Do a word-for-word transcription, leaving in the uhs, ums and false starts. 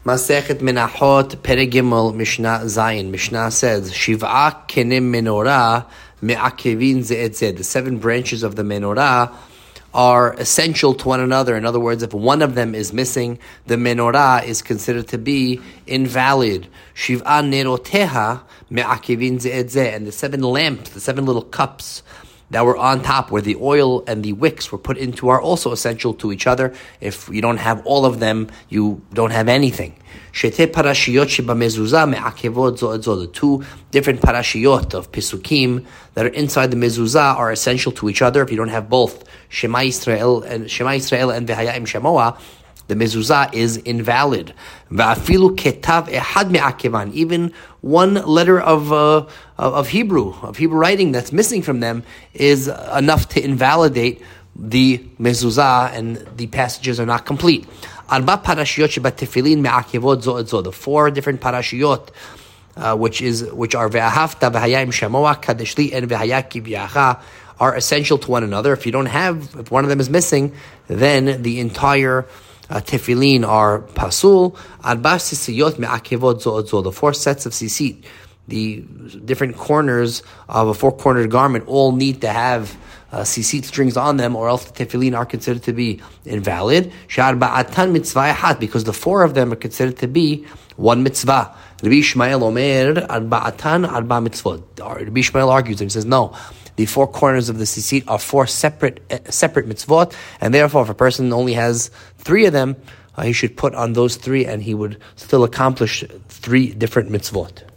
Masechet Menachot Perek Gimel Mishnah Zayin. Mishnah says, Shiv'a kenim menorah me'akevin ze et ze. The seven branches of the menorah are essential to one another. In other words, if one of them is missing, the menorah is considered to be invalid. Shiv'a neroteha me'akevin ze et ze. And the seven lamps, the seven little cups that were on top, where the oil and the wicks were put into, are also essential to each other. If you don't have all of them, you don't have anything. The two different parashiyot of Pisukim that are inside the mezuzah are essential to each other. If you don't have both Shema Yisrael and Shema Yisrael and V'hayim Shemoah, the mezuzah is invalid. Even one letter of uh, of Hebrew, of Hebrew writing that's missing from them is enough to invalidate the mezuzah, and the passages are not complete. The four different parashiyot, uh, which is which are Ve'ahavta, V'hayim Shemoah, Kadeshli, and V'hayaki V'yacha, are essential to one another. If you don't have, if one of them is missing, then the entire Uh, tefillin are pasul. Arba sisiyot me'akevot zo zo. The four sets of sisit, the different corners of a four-cornered garment, all need to have uh, sisit strings on them, or else the tefillin are considered to be invalid. She'arba'atan mitzvah hat, because the four of them are considered to be one mitzvah. Rabbi Ishmael omer arba'atan arba mitzvot. Rabbi Ishmael argues and he says no. The four corners of the sisit are four separate uh, separate mitzvot, and therefore, if a person only has three of them, uh, he should put on those three, and he would still accomplish three different mitzvot.